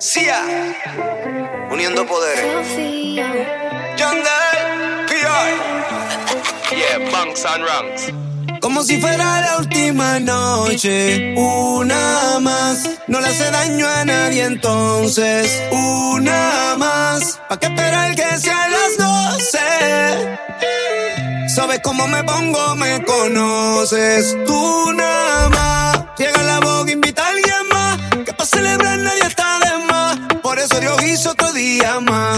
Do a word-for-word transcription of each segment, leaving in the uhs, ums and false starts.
Sia, uniendo poderes. Jungle, P R. Yeah, bunks and ranks. Como si fuera la última noche, una más. No le hace daño a nadie entonces, una más. ¿Pa' qué esperar que sean las doce? Sabes cómo me pongo, me conoces. Tú nada más. Llega la boca, invita a alguien más. Que pa' celebrar nadie está de más. Por eso Dios hizo otro día más.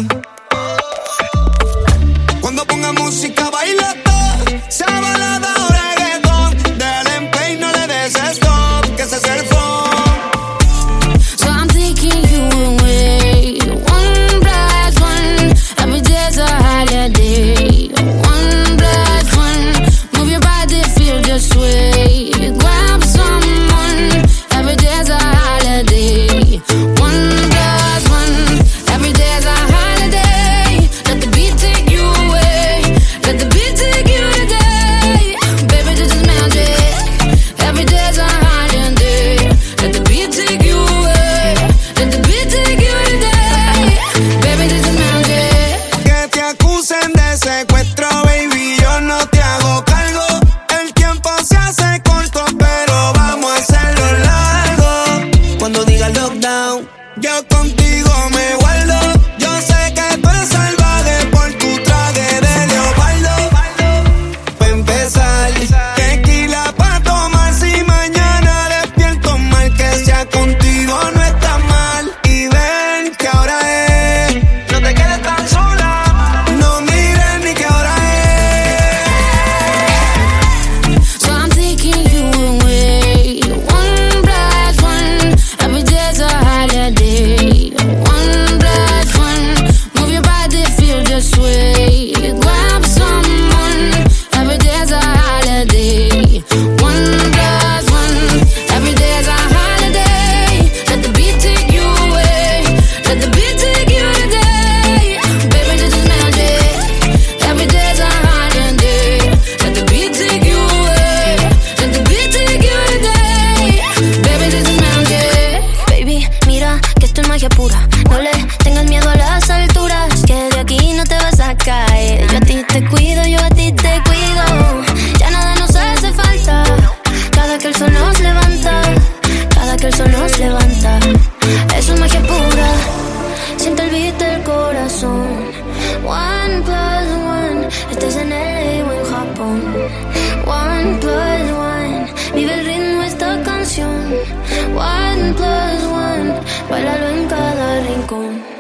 Cuando ponga música, baila todo. Sea balada o reggaetón. Déjale en play, no le des stop. Que ese es el phone. So I'm taking you away. One plus one. Every day's a holiday. One plus one. Move your body, feel the sway. Grab someone. Every day's a holiday. One plus one. Every day's a holiday. Let the beat take you away. Let the beat take you today. Baby, this is magic. Every day's a holiday. Let the beat take you away. Let the beat take you today. Baby, this is magic. Que te acusen de secuestro, baby, yo no te hago cargo. El tiempo se hace corto, pero vamos a hacerlo largo. Cuando diga lockdown, yo contigo me guardo. Yo sé que tú eres salvaje por tu traje de leopardo. Pa' empezar, tequila pa' tomar. Si mañana despierto mal, que sea contigo no está mal. Y ven que ahora es. No te quedes tan sola. No mires ni que ahora es. So I'm taking you away. One plus one. Every day's a holiday. One plus one. Move your body, feel the sway. Grab someone. Every day's a holiday. One plus one. Every day's a holiday. Let the beat take you away. Let the beat take you today. Baby, this is magic. Every day's a holiday. Let the beat take you away. Let the beat take you today. Baby, this is magic. Baby, mira que esto es magia pura. No le tengas miedo a las alturas, que de aquí no te vas a caer. Yo a ti te cuido, yo a ti te cuido. Ya nada nos hace falta. Cada que el sol nos levanta, cada que el sol nos levanta. Eso es magia pura. Siento el beat del corazón. One plus one. Estés en L A o en Japón. One plus one. Vive el ritmo esta canción. One plus one. Báilalo en cada rincón.